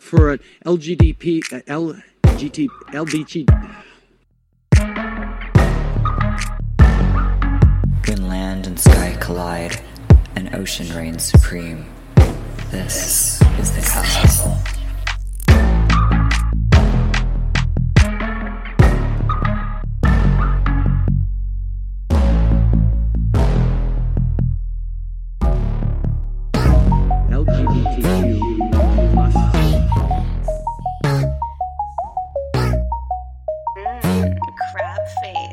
for an LBG. When land and sky collide, and ocean reigns supreme, this is the castle. Crab face.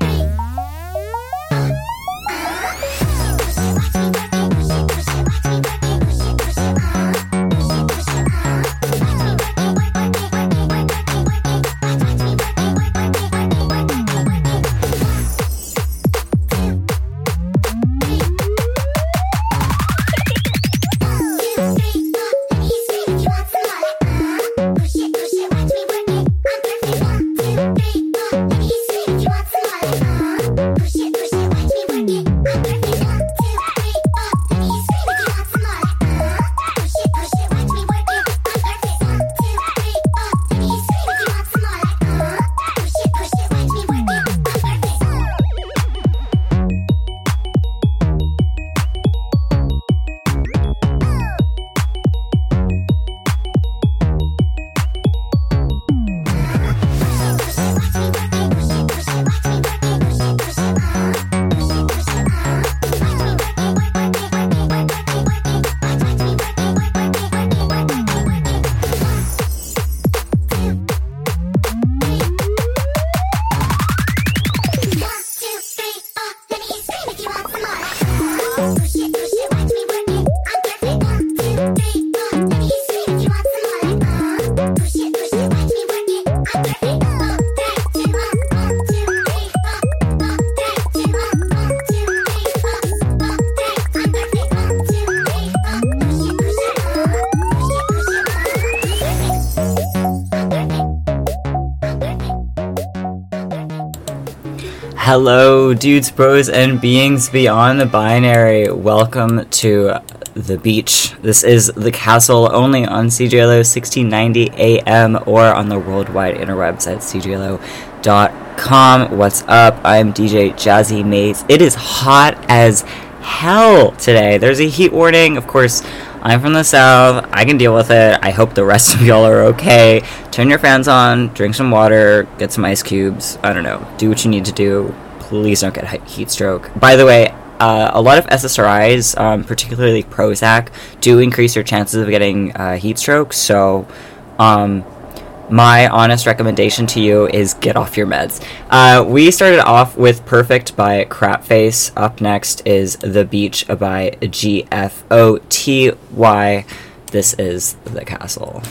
Hello, dudes, bros, and beings beyond the binary. Welcome to the beach. This is the castle, only on CJLO 1690 AM or on the worldwide interwebs at cjlo.com. What's up? I'm DJ Jazzy Maze. It is hot as hell today. There's a heat warning. Of course, I'm from the south. I can deal with it. I hope the rest of y'all are okay. Turn your fans on, drink some water, get some ice cubes. I don't know. Do what you need to do. Please don't get heat stroke. By the way, a lot of SSRIs, particularly Prozac, do increase your chances of getting heat stroke. So, my honest recommendation to you is get off your meds. We started off with Perfect by Crapface. Up next is The Beach by GFOTY. This is The Castle.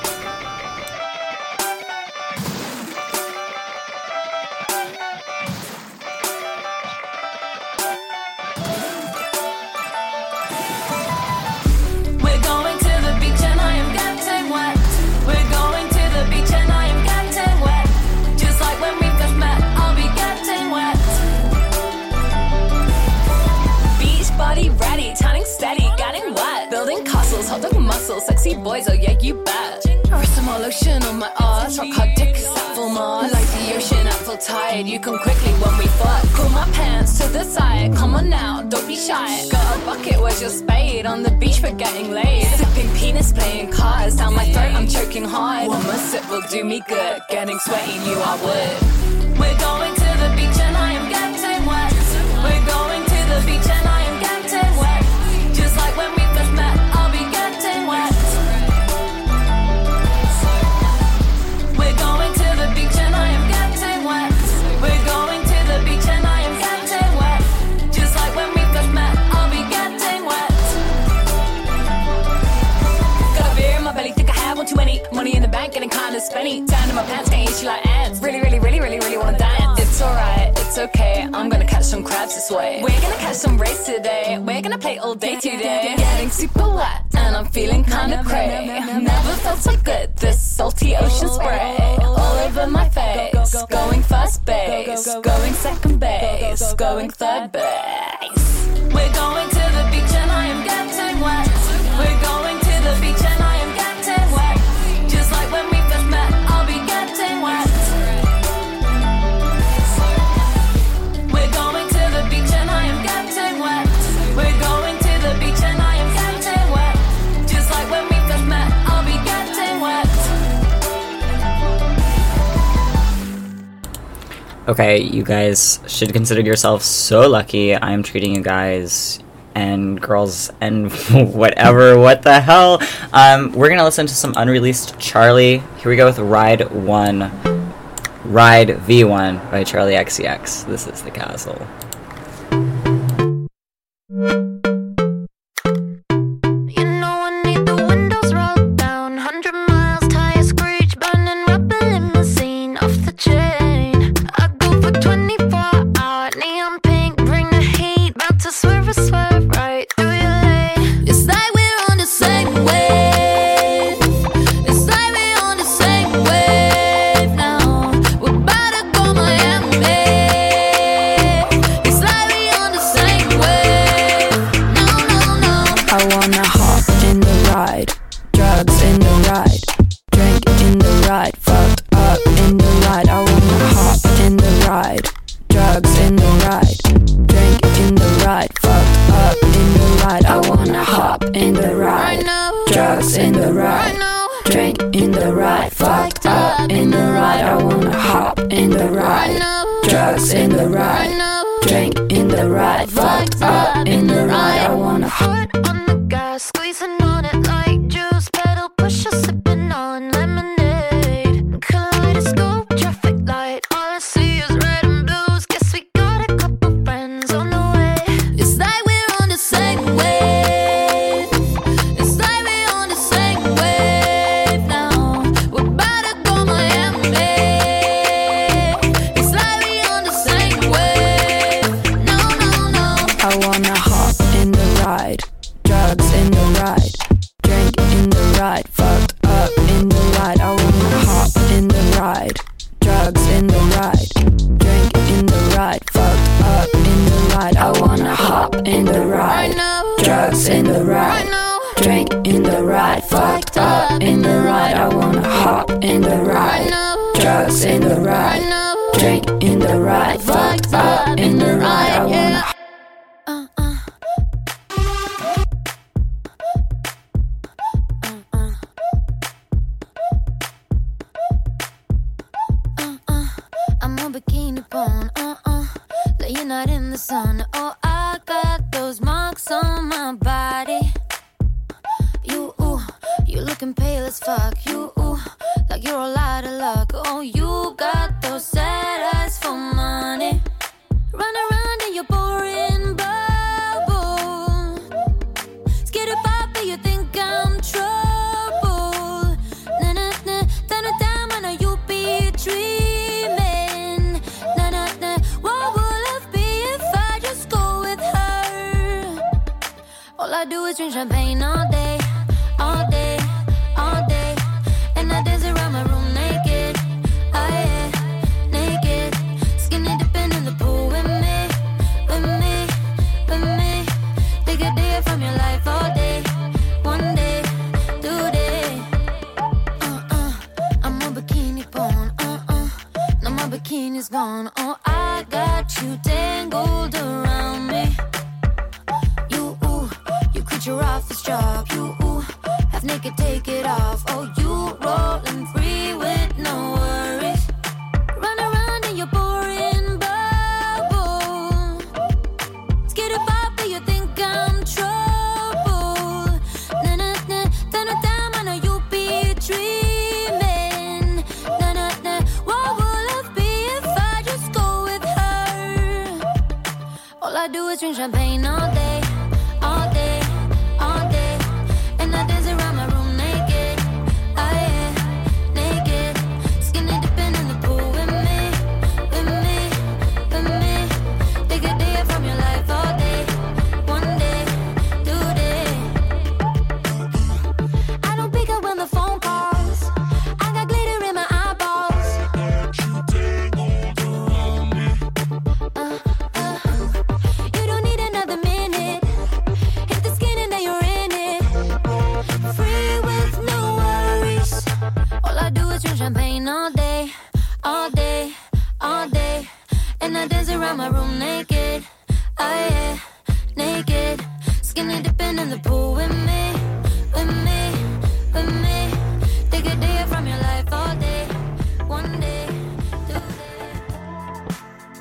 Sexy boys, oh yeah, you bet. Aristamo lotion on my ass, rock hard dick is at full mast. Like the ocean at full tide, you come quickly when we fuck. Pull my pants to the side, come on now, don't be shy. Got a bucket, where's your spade? On the beach for getting laid. Sipping penis, playing cards, down my throat, I'm choking hard. One more sip will do me good, getting sweaty, knew I would. We're going to the beach and I am getting wet. We're going to the beach and I am getting wet. Just like when we first met, I'll be getting wet. We're going to the beach and I am getting wet. We're going to the beach and I am getting wet. Just like when we first met, I'll be getting wet. Got a beer in my belly, think I had one too many. Money in the bank, getting kinda spenny. Down in my pants, getting itchy like ants. Really wanna dance. It's alright, it's okay. I'm gonna catch some crabs this way. We're gonna catch some rays today. We're gonna play all day today. Getting super wet, and I'm feeling kinda cray. Never felt so good, this salty ocean spray. All over my face. Going first base, going second base, going third base. We're going to the beach and I am getting wet. We're going to the beach and I am getting wet. Just Okay, you guys should consider yourselves so lucky. I'm treating you guys and girls and whatever, what the hell. We're gonna listen to some unreleased Charlie. Here we go with Ride V1 by Charlie XCX. This is The Castle.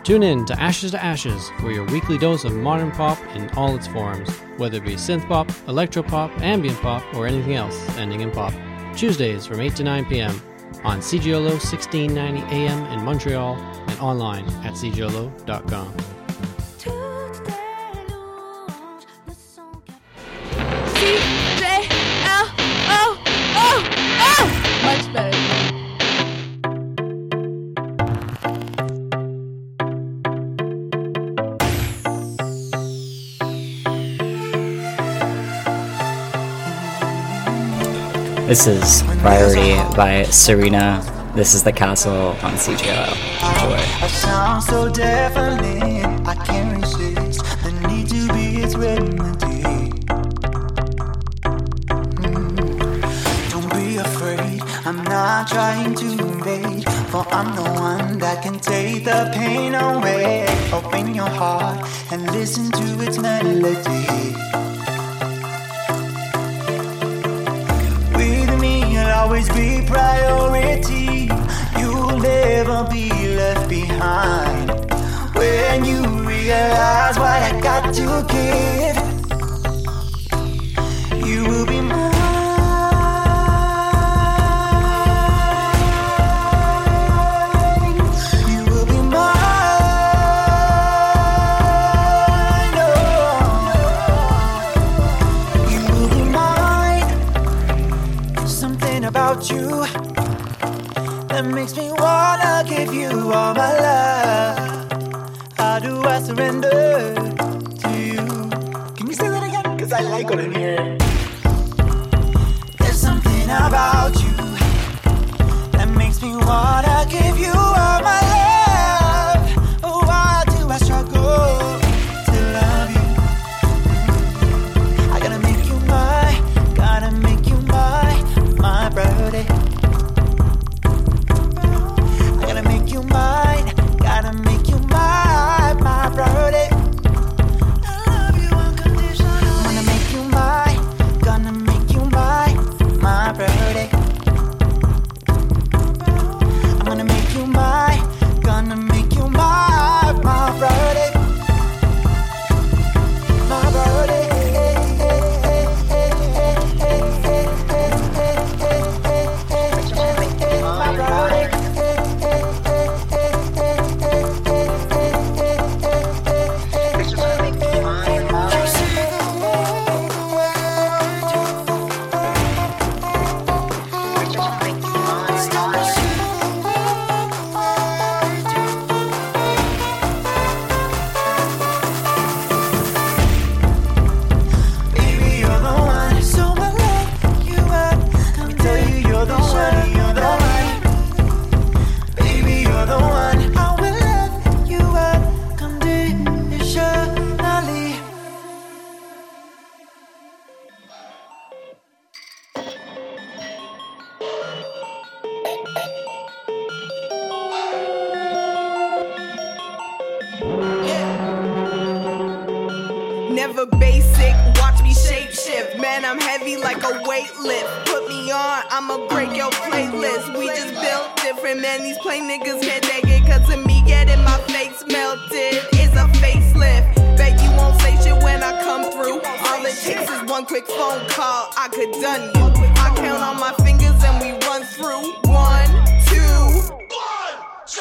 Tune in to Ashes, for your weekly dose of modern pop in all its forms, whether it be synth pop, electropop, ambient pop, or anything else ending in pop. Tuesdays from 8 to 9 p.m. on CJOLO 1690 AM in Montreal and online at cjolo.com. Much better. This is Priority by Serena. This is The Castle on CJOL. Enjoy. I sound so definitely, I can't resist the need to be its remedy. Don't be afraid, I'm not trying to invade, for I'm the one that can take the pain away. Open your heart and listen to its melody. You'll always be priority. You'll never be left behind. When you realize what I got to give, you will be mine. You will be mine. Oh, you will be mine. Something about you that makes me wanna give you all my love. How do I surrender to you? Can you say that again? Cause I like what I'm hearing. There's something about you that makes me wanna give you all my love. Oh, why do I struggle to love you? I gotta make you mine, gotta make you mine. My birthday. I gotta make you mine. Gotta make you mine. My birthday. I love you unconditionally. I'm gonna make you mine. Gonna make you mine. My birthday. I'm gonna make you mine. Gonna make you mine. My birthday. My birthday. Never basic, watch me shape shift. Man, I'm heavy like a weightlift. Put me on, I'ma break your playlist. We just built different, man. These plain niggas can't take it. Cause to me, getting my face melted is a facelift. Bet you won't say shit when I come through. All it takes is one quick phone call. I could done you. I count on my fingers and we run through. 1, 2. 1, 2,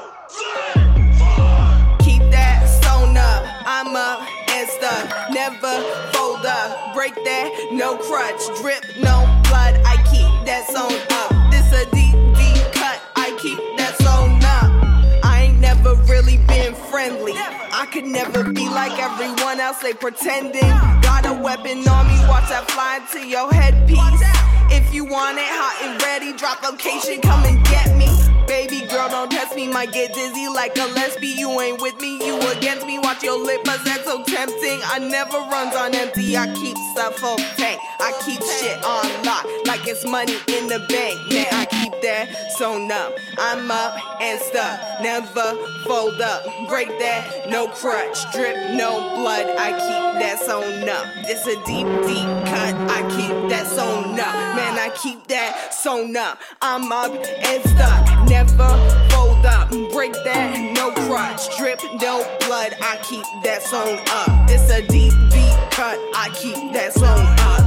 3, 4. Keep that sewn up. I'm up. Stuck, never fold up, break that, no crutch, drip, no blood, I keep that sewn up, this a deep, deep cut, I keep that sewn up, I ain't never really been friendly, I could never be like everyone else, they pretending, got a weapon on me, watch that fly into your headpiece, if you want it hot and ready, drop location, come and get me. Baby girl, don't test me, might get dizzy like a lesbian. You ain't with me, you against me. Watch your lip, but that's so tempting. I never runs on empty, I keep stuff on tank. I keep shit on lock, like it's money in the bank. Man, I keep that sewn up. I'm up and stuck, never fold up. Break that, no crutch, drip, no blood. I keep that sewn up. This a deep, deep cut. I keep that sewn up. Man, I keep that sewn up. I'm up and stuck. Never fold stop, break that, no crotch. Drip, no blood, I keep that song up. It's a deep beat cut, I keep that song up.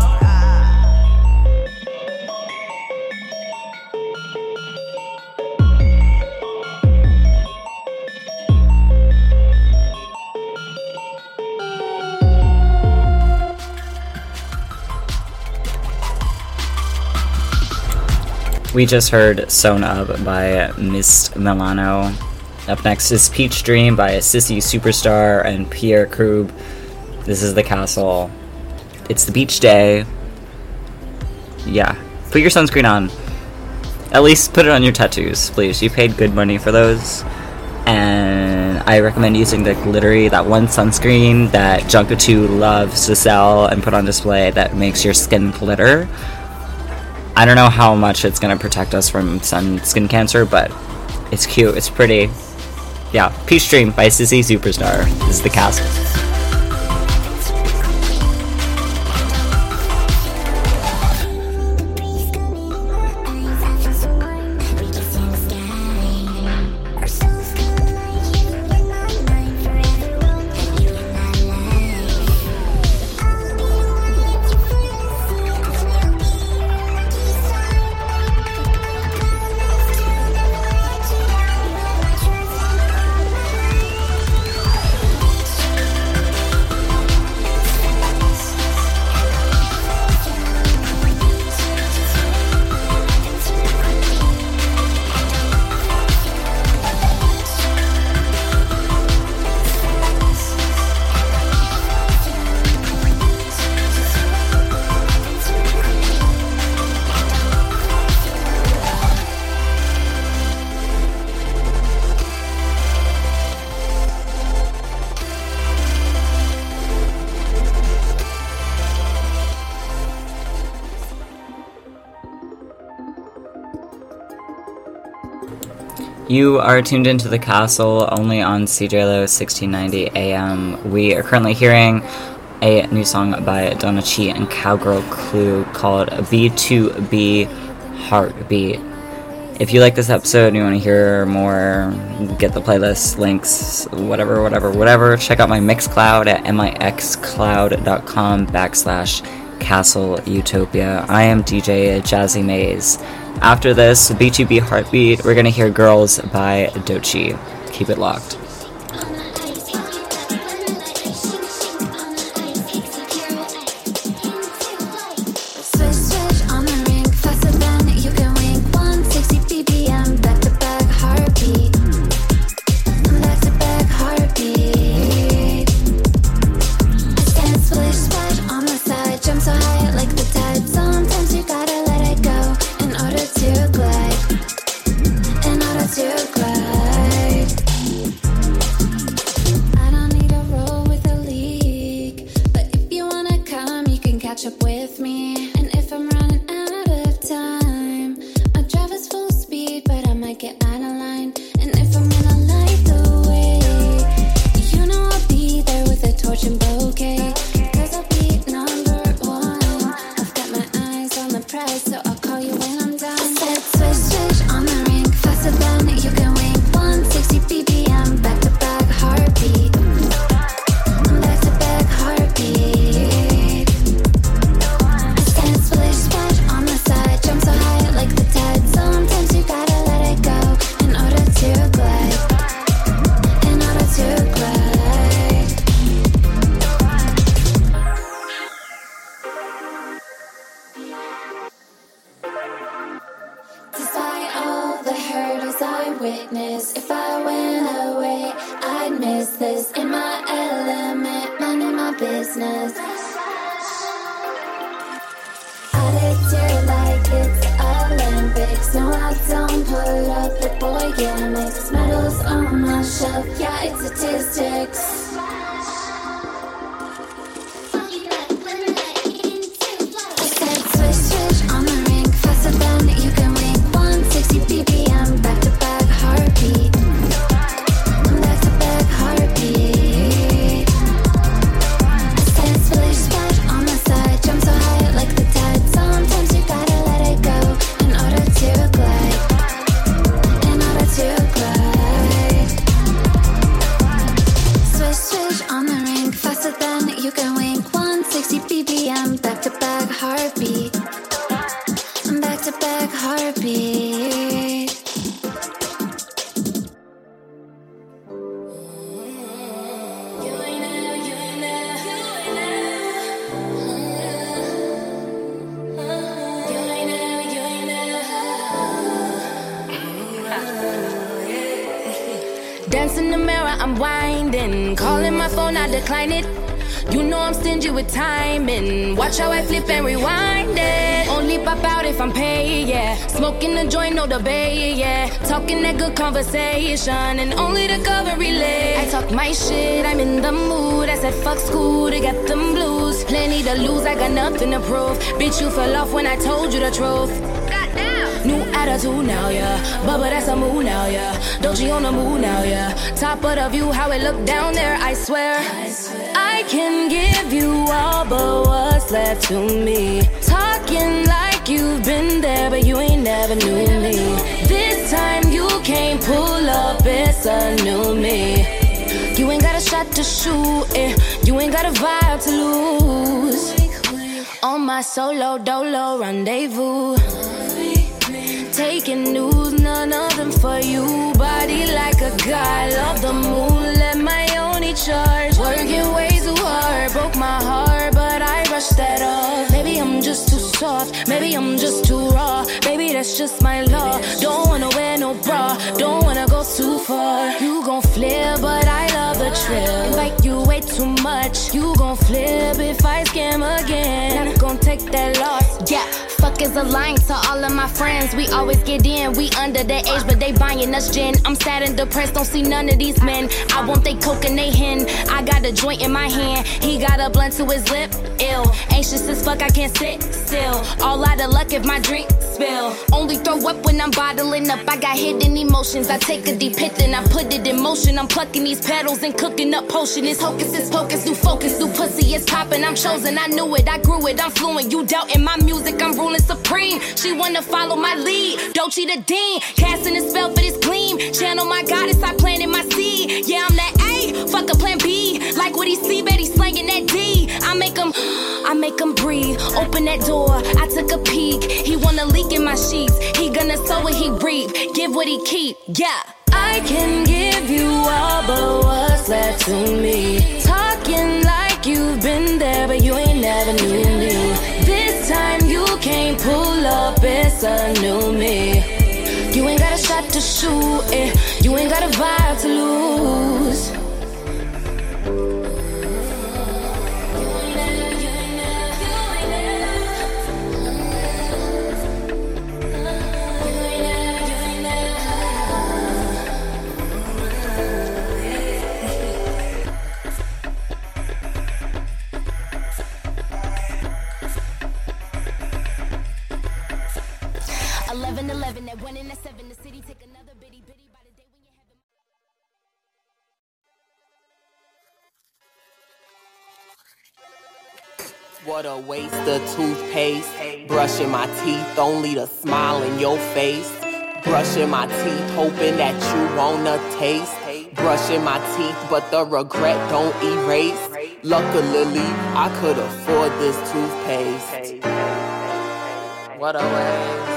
We just heard Sewn Up by Mist Milano. Up next is Peach Dream by Sissy Superstar and Pierre Krug. This is The Castle. It's the beach day. Yeah. Put your sunscreen on. At least put it on your tattoos, please. You paid good money for those. And I recommend using the glittery, that one sunscreen that Junka2 loves to sell and put on display that makes your skin glitter. I don't know how much it's going to protect us from skin cancer, but it's cute, it's pretty. Yeah, Peach Dream by Sissy Superstar. This is The Castle. You are tuned into The Castle only on CJLO 1690 AM. We are currently hearing a new song by Donna Chi and Cowgirl Clue called B2B Heartbeat. If you like this episode and you want to hear more, get the playlist, links, whatever, check out my Mixcloud at mixcloud.com/Castle Utopia. I am DJ Jazzy Maze. After this, B2B Heartbeat, we're gonna hear Girls by Doechii. Keep it locked. Back to back heartbeat. baby. Dance in the mirror, I'm winding. Calling my phone, I decline it. You know I'm stingy with timing. Watch how I flip and rewind it. Only pop out if I'm paid, yeah. Smoking the joint, no debate, yeah. Talking that good conversation, and only the cover relay. I talk my shit, I'm in the mood. I said fuck school to get them blues. Plenty to lose, I got nothing to prove. Bitch, you fell off when I told you the truth. New attitude now, yeah. Bubba, that's a move now, yeah. Doji on the move now, yeah. Top of the view, how it look down there, I swear. I can give you all, but what's left to me? Talking like you've been there, but you ain't never knew me. This time you can't pull up, it's a new me. You ain't got a shot to shoot, you ain't got a vibe to lose. On my solo dolo rendezvous. Taking news, none of them for you. Body like a guy, love the moon, let my only charge. Working way too hard, broke my heart, but I rushed that off. Maybe I'm just too soft, maybe I'm just too raw. Baby, that's just my law. Don't wanna wear no bra, don't wanna go too far. You gon' flip, but I love the trip. Like you way too much, you gon' flip if I scam again. Not gon' take that loss, yeah. Fuck is a line to all of my friends. We always get in, we under the age, but they buying us gin. I'm sad and depressed, don't see none of these men. I want they coke and they hen. I got a joint in my hand, he got a blunt to his lip. Ill, anxious as fuck, I can't sit still. All out of luck if my drink spill. Only throw up when I'm bottling up. I got hidden emotions, I take a deep hit and I put it in motion. I'm plucking these petals and cooking up potion. It's hocus, it's pocus, new focus, new pussy, it's popping. I'm chosen, I knew it, I grew it, I'm fluent. You doubting my music, I'm ruling supreme. She wanna follow my lead, Dolce the Dean, casting a spell for this gleam. Channel my goddess, I planted my seed. Yeah, I'm that A, fuck a plan B. Like what he see, bet he slanging that D. I make him breathe, open that door, I took a peek. He wanna leak in my sheets, he gonna sow what he reap, give what he keep, yeah. I can give you all, but what's left to me? Talking like you've been there, but you ain't never knew me. This time you can't pull up, it's a new me. You ain't got a shot to shoot, you ain't got a vibe to lose. That one in the seven, the city take another bitty bitty by the day when you have them. What a waste of toothpaste. Brushing my teeth, only to smile in your face. Brushing my teeth, hoping that you wanna taste. Brushing my teeth, but the regret don't erase. Luckily, I could afford this toothpaste. What a waste.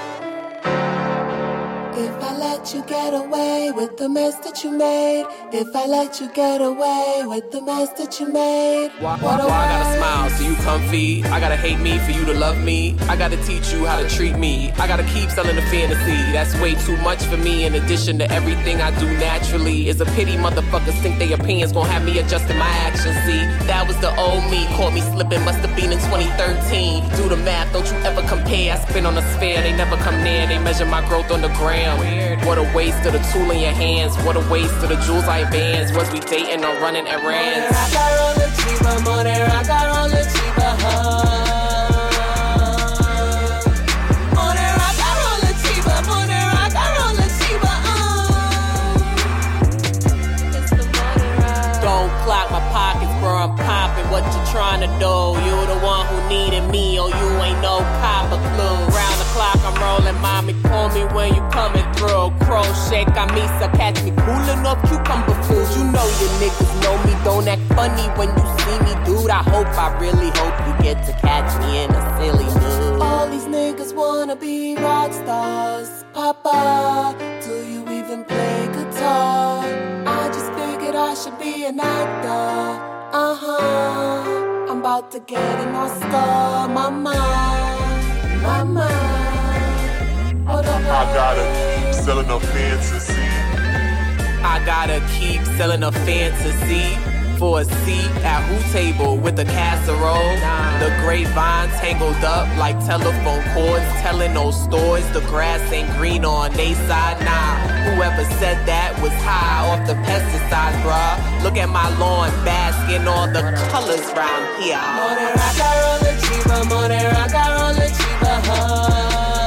If I let you get away with the mess that you made, if I let you get away with the mess that you made, why I gotta smile so you comfy? I gotta hate me for you to love me. I gotta teach you how to treat me. I gotta keep selling the fantasy. That's way too much for me. In addition to everything I do naturally, it's a pity motherfuckers think their opinions gon' have me adjusting my actions. See, that was the old me. Caught me slipping, must have been in 2013. Do the math, don't you ever compare. I spin on a sphere, they never come near. They measure my growth on the gram. Weird. What a waste of the tool in your hands. What a waste of the jewels I advance. Was we dating or running errands? I got all the cheaper money, I got all the cheaper Don't clock my pockets, bro, I'm popping. What you trying to do? You the one who needed me, or you ain't no copper clue. Round the clock, I'm rolling, mommy, pull me when you coming through. Crow shake, Camisa, catch me coolin' off cucumber fools. You know your niggas know me, don't act funny when you see me, dude. I really hope you get to catch me in a silly mood. All these niggas wanna be rock stars. Papa, do you even play guitar? I just figured I should be an actor. I'm about to get an Oscar. Mama. I gotta keep selling a fantasy. I gotta keep selling a fantasy for a seat at who table with a casserole. The grapevine tangled up like telephone cords, telling those stories the grass ain't green on they side. Nah, whoever said that was high off the pesticides, bruh. Look at my lawn, basking all the colors round here. More rock, roll a chiva, more rock, roll a chiva,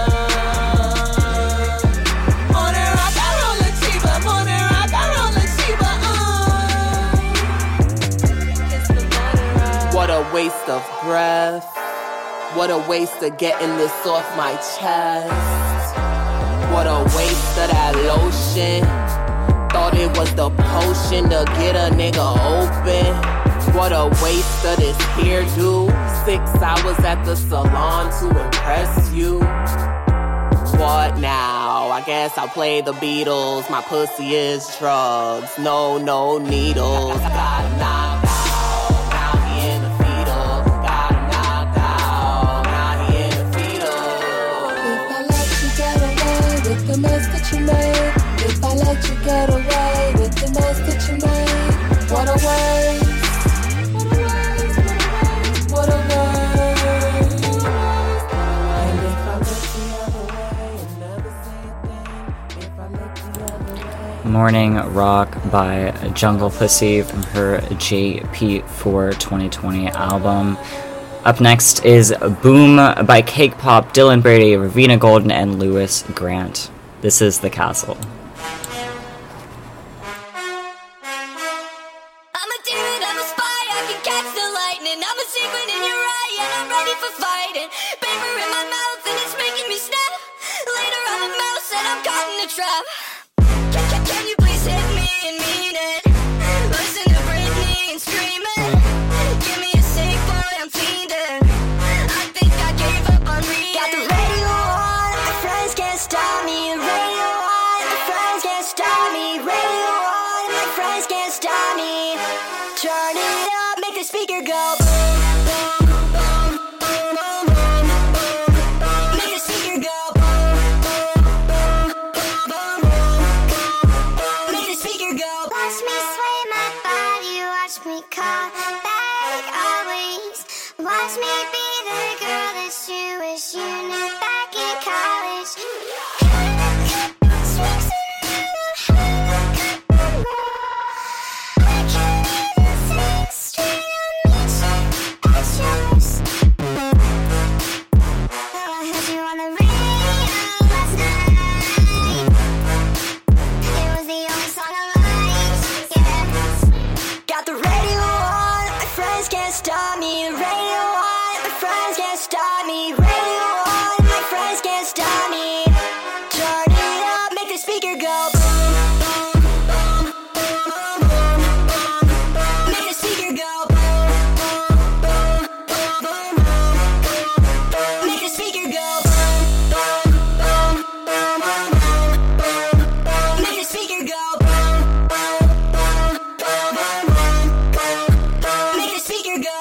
What a waste of breath. What a waste of getting this off my chest. What a waste of that lotion. Thought it was the potion to get a nigga open. What a waste of this hairdo. 6 hours at the salon to impress you. What now? I guess I'll play the Beatles. My pussy is drugs. No needles. Gotta knock out. The mess that you made, if I let you get away with the mess that you made, what a waste, what a waste. And if I look the other way and never say a thing, if I look the other way. Morning Rock by Jungle Pussy from her JP4 2020 album. Up next is Boom by Cake Pop, Dylan Brady, Ravina Golden, and Lewis Grant. This is The Castle. I'm a demon, I'm a spy, I can catch the lightning. I'm a secret in your eye, and I'm ready for fighting. Paper in my mouth, and it's making me snap. Later I'm a mouse, and I'm caught in a trap. Can you please hit me and mean it? Listen to Britney and screaming. Give me a sick boy, I'm fiending. I think I gave up on reading. Got the radio on, my friends can't stop me. Radio on, my friends can't stop me. Radio on, my friends can't stop me. Turn it up, make the speaker go boom, boom, boom, boom, boom, boom, boom. Make the speaker go boom, boom, boom, boom, boom, boom. Make the speaker go. Watch me sway my body, watch me come back always. Watch me be the girl that you wish you knew back in college. Stop me, radio on, my friends can't stop me. Radio on, my friends can't stop me. Turn it up, make the speaker go boom, boom, boom, boom, boom, boom, boom. Make the speaker go boom, boom, boom, boom, boom, boom. Make the speaker go boom, boom, boom, boom, boom, boom, boom. Make the speaker go boom, boom, boom, boom, boom, boom. Make the speaker go.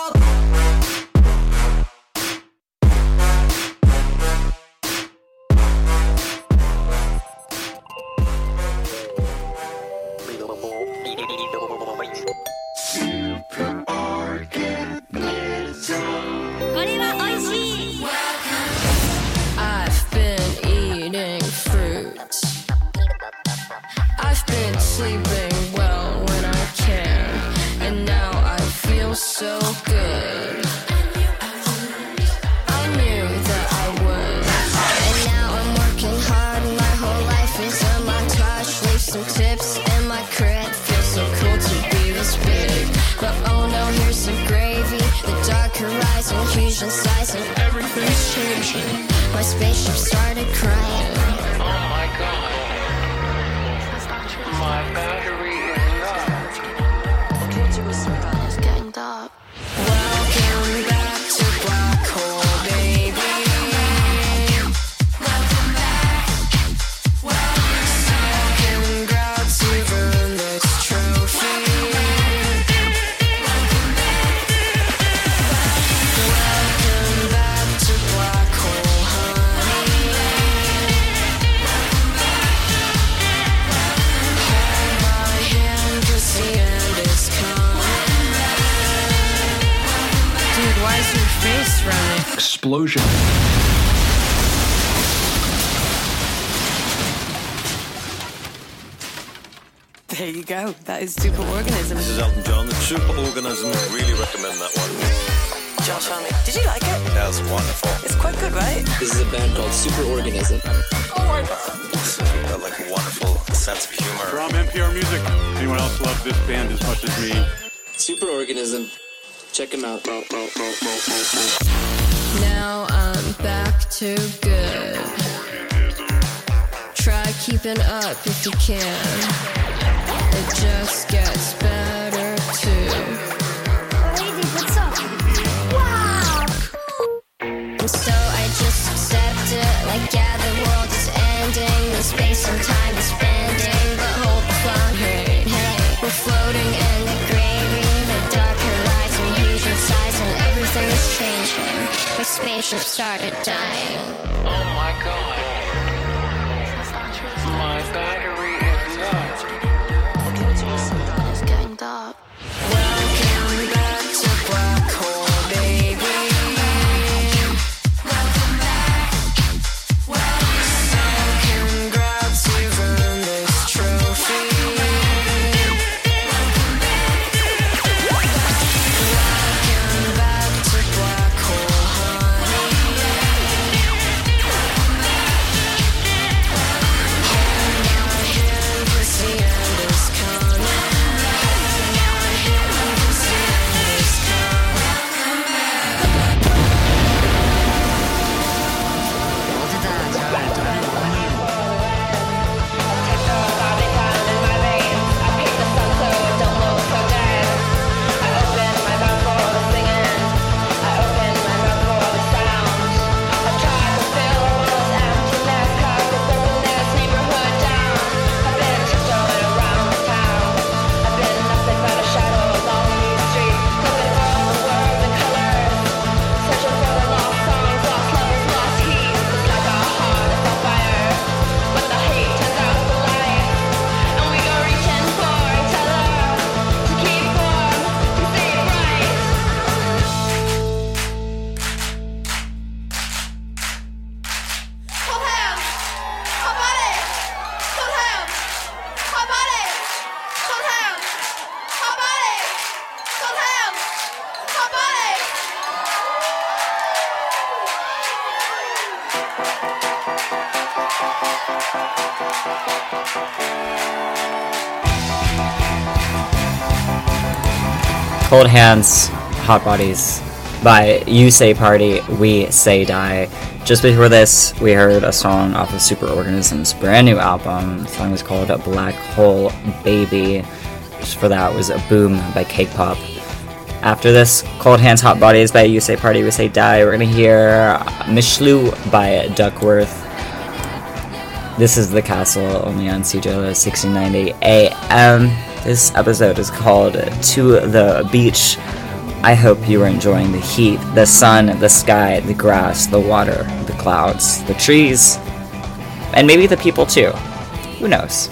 I've been eating fruit. I've been sleeping well when I can, and now I feel so good. I knew that I would, and now I'm working hard. My whole life is a montage. Leave some tips in my crib. Feels so cool to be this big, but oh no, here's some gravy. The dark horizon, huge in size, and everything's changing. My spaceship started crying. Oh my god. explosion. There you go. That is Superorganism. This is Elton John. Superorganism. Really recommend that one. Josh Army. Did you like it? That's wonderful. It's quite good, right? This is a band called Superorganism. Oh my god. It's got like a wonderful sense of humor. From NPR Music. Anyone else love this band as much as me? Superorganism. Check them out. Now I'm back to good. Try keeping up if you can. It just gets better too. Lady, what's up? Wow! And so I just accept it, like yeah, the world is ending, the space and time is bending, but hold the phone, hey, we're floating in the gravy, the dark horizon, huge in size, and everything is changing. The spaceship started dying. Oh my god. My battery is low. It's getting dark. Welcome back to Black Hole, baby. Welcome back. So congrats, you've earned this trophy. Welcome back to Black Hole, honey. The end is coming. Cold Hands, Hot Bodies by You Say Party, We Say Die. Just before this, we heard a song off of Superorganism's brand new album. The song was called Black Hole Baby. Just for that was a Boom by Cake Pop. After this, Cold Hands, Hot Bodies by You Say Party, We Say Die. We're gonna hear Mishlu by Duckworth. This is The Castle, only on CJLO 1690 AM. This episode is called To the Beach. I hope you are enjoying the heat, the sun, the sky, the grass, the water, the clouds, the trees, and maybe the people too. Who knows?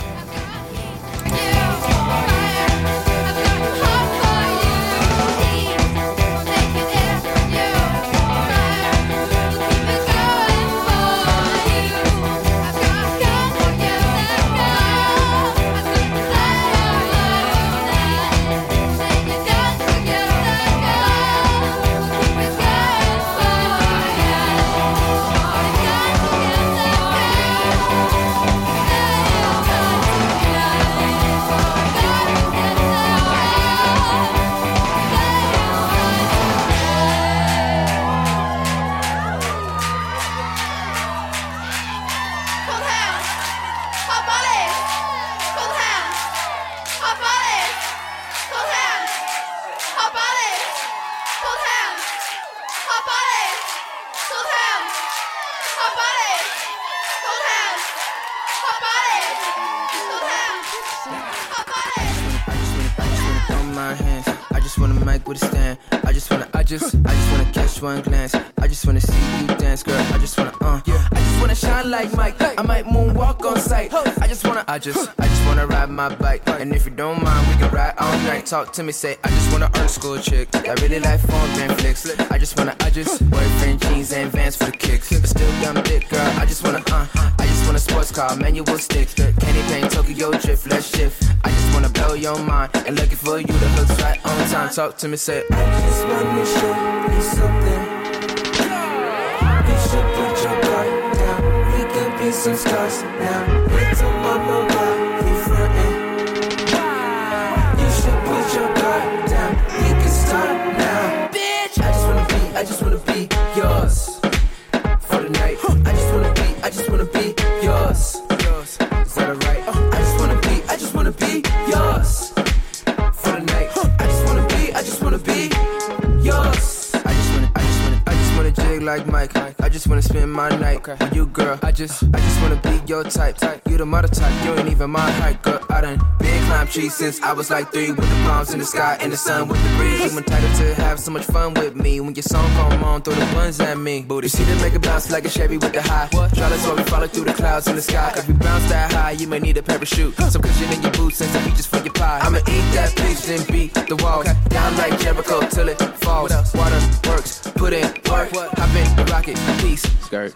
mic with a stand. I just wanna catch one glance. I just wanna see you dance, girl. I just wanna shine like Mike. I might moonwalk on sight. I just wanna ride my bike. And if you don't mind, we can ride all night. Talk to me, say, I just wanna earn school chick. I really like phone and flicks. I just boyfriend jeans and Vans for the kicks. But still dumb dick, girl. I just wanna sports car, manual sticks. Candy paint, Tokyo drift, let's shift. I just wanna blow your mind. And looking for you, the hook's right on time. Talk to me, say, I just wanna show you something. You should put your guard down. We can be some stars now. Little mama, why you frontin'? You should put your guard down. We can start now. Bitch, I just wanna be yours for the night. I just wanna be yours. Is that alright? I just wanna be yours for the night. I just wanna be yours. I just wanna jig like Mike. I just wanna spend my night with you, girl. I just wanna be your type. You the mother type, you ain't even my height, girl. I done been climb trees since I was like 3. With the palms in the sky and the sun with the breeze. You entitled to have so much fun with me. When your song come on, throw the buns at me. Booty, see them make it bounce like a Chevy with the high. Charlotte's while we follow through the clouds in the sky. If we bounce that high, you may need a parachute. Some cushion in your boots and some peaches for your pie. I'ma eat that peach, then beat the walls. Down like Jericho till it falls. Water works, put in work. Hop in the rocket, peace. Skirt.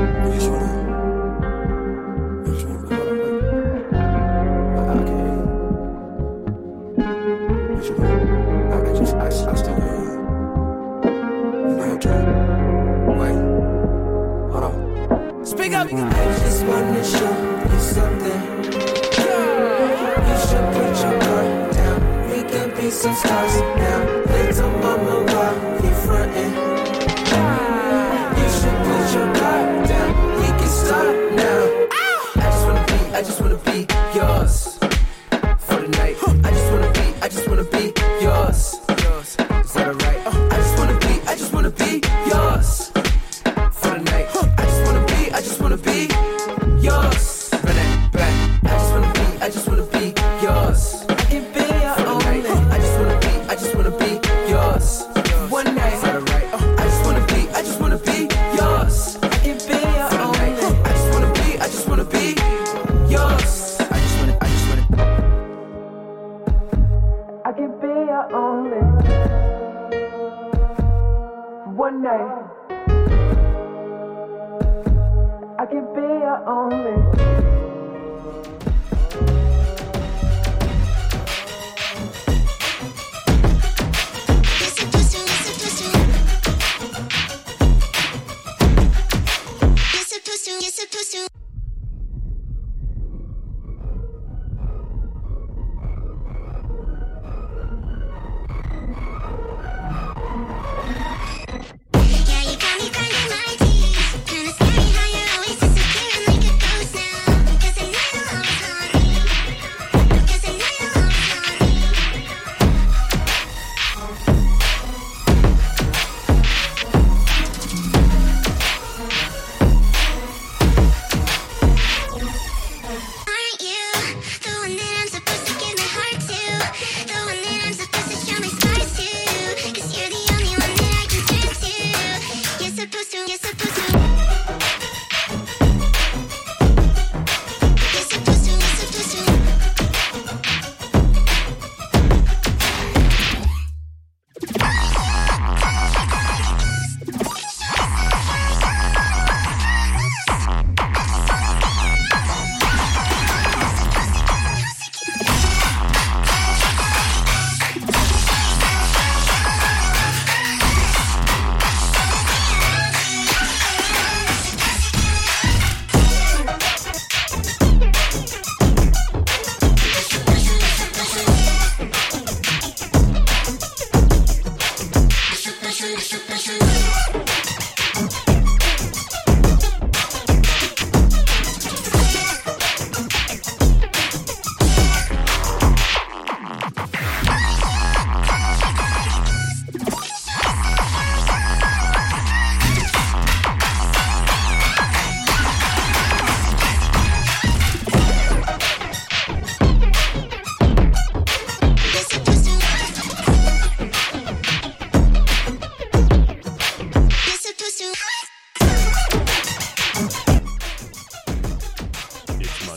Speak up. I just wanna show you something. You should put your guard down. We can be some stars now. Little mama, why you frontin'? You should put your guard down. We can start now. I just wanna be yours for the night. I just wanna be yours. Is that alright? I just wanna be yours for the night. I just wanna be yours. Run that back. I just wanna be yours. I can be your only. I just wanna be yours. One night. Is that alright? I just wanna be yours. I can be your only. I just wanna be yours. I can be your only. One night. I can be your only. You're supposed to.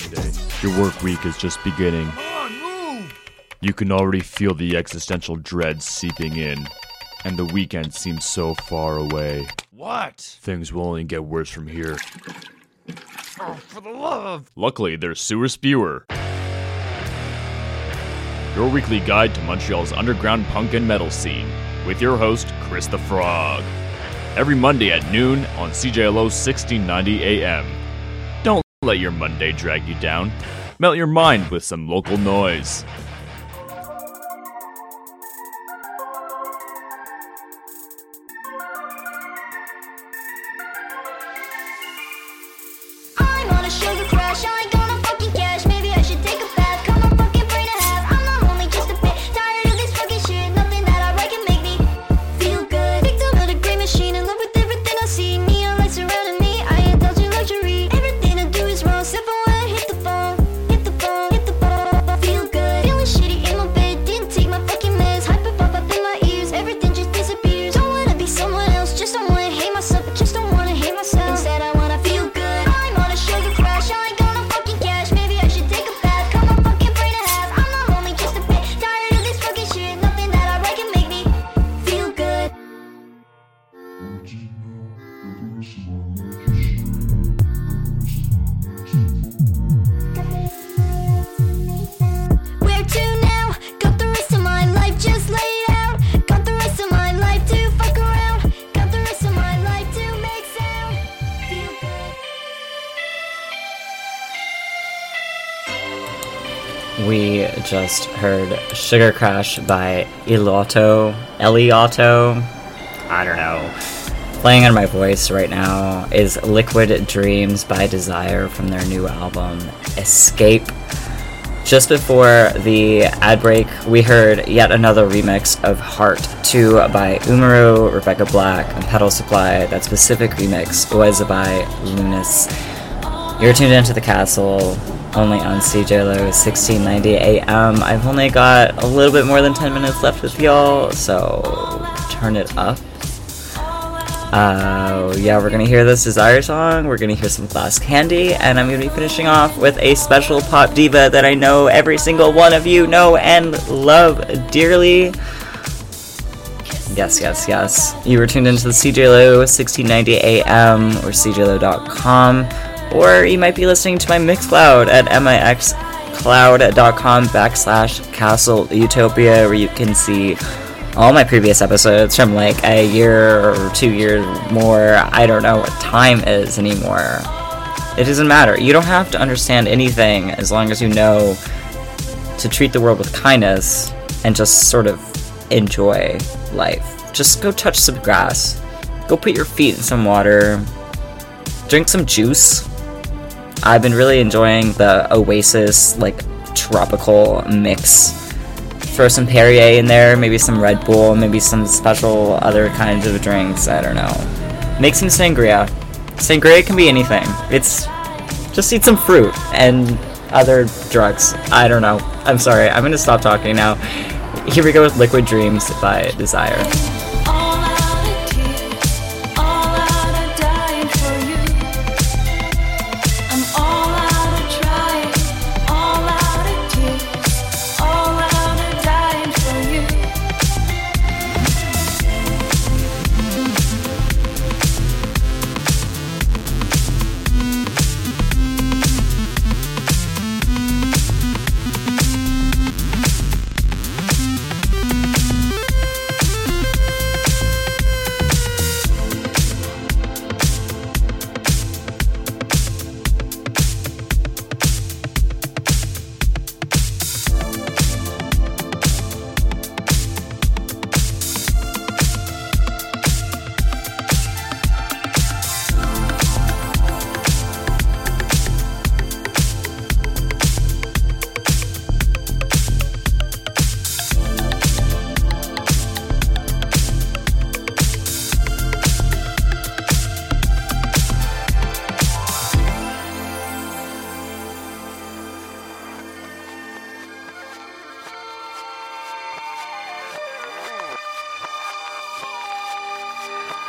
today. Your work week is just beginning. You can already feel the existential dread seeping in, and the weekend seems so far away. What? Things will only get worse from here. Oh, for the love! Luckily, there's Sewer Spewer, your weekly guide to Montreal's underground punk and metal scene, with your host, Chris the Frog. Every Monday at noon on CJLO 1690 AM. Don't let your Monday drag you down. Melt your mind with some local noise. I'm on a sugar crash, I ain't gonna fucking cash. Maybe I should take a bath, cut my fucking brain in half. I'm not only just a bit tired of this fucking shit. Nothing that I write can make me feel good. Victim of the gray machine, in love with everything I see. Neon lights surrounding me, I indulge in luxury. Everything I do is wrong, except for when I hit the phone. Hit the phone, hit the phone. Feel good, feeling shitty in my bed. Didn't take my fucking meds, hyper pop up in my ears. Everything just disappears. Don't wanna be someone else, just don't wanna hate myself. I just don't wanna hate myself. Instead I wanna feel good. I'm on a sugar crash, I ain't gonna fucking cash. Maybe I should take a bath, cut my fucking brain in half. I'm not only just a bit tired of this fucking shit. Nothing that I write can make me feel good. Where to now? Got the rest of my life just laid out. Got the rest of my life to fuck around. Got the rest of my life to make sound. Feel good. We just heard Sugar Crash by Eliotto. I don't know. Playing on my voice right now is Liquid Dreams by Desire from their new album, Escape. Just before the ad break, we heard yet another remix of Heart 2 by Umaru, Rebecca Black, and Pedal Supply. That specific remix was by Lunas. You're tuned into The Castle, only on CJLO 1690 AM. I've only got a little bit more than 10 minutes left with y'all, so turn it up. Yeah, we're gonna hear this Desire song, we're gonna hear some Glass Candy, and I'm gonna be finishing off with a special pop diva that I know every single one of you know and love dearly. Yes. You were tuned into the CJLO 1690 AM or CJLO.com, or you might be listening to my Mixcloud at mixcloud.com/Castle Utopia, where you can see all my previous episodes from like a year or 2 years more. I don't know what time is anymore. It doesn't matter. You don't have to understand anything as long as you know to treat the world with kindness and just sort of enjoy life. Just go touch some grass. Go put your feet in some water. Drink some juice. I've been really enjoying the Oasis like tropical mix. Throw some Perrier in there, maybe some Red Bull, maybe some special other kinds of drinks, I don't know. Make some sangria. Sangria can be anything. It's just eat some fruit and other drugs. I don't know. I'm sorry, I'm gonna stop talking now. Here we go with Liquid Dreams by Desire.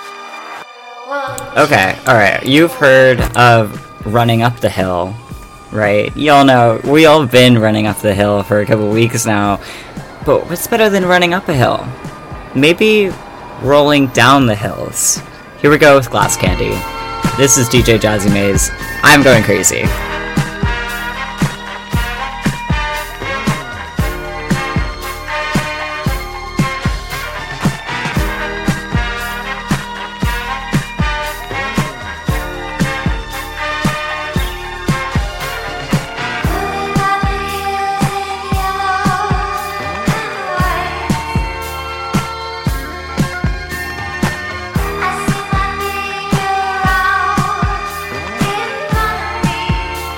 Okay, alright. You've heard of Running Up the Hill right? Y'all know, we all been running up the hill for a couple weeks now, but what's better than running up a hill? Maybe rolling down the hills. Here we go with Glass Candy. This is DJ Jazzy Maze. I'm going crazy. I see my figure out in front of me.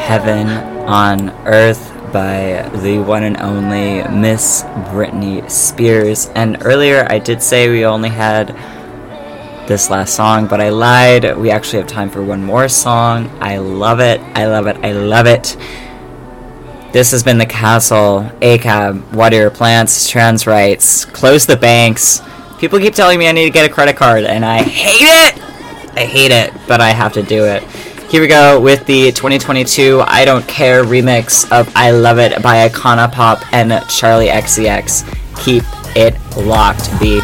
Heaven on Earth by the one and only Miss Britney Spears. And earlier I did say we only had this last song, but I lied. We actually have time for one more song. I love it. I love it. I love it. This has been The Castle, ACAB, What Are Your Plans, Trans Rights, Close the Banks. People keep telling me I need to get a credit card, and I hate it! I hate it, but I have to do it. Here we go with the 2022 I Don't Care remix of I Love It by Icona Pop and Charlie XCX. Keep it locked, B.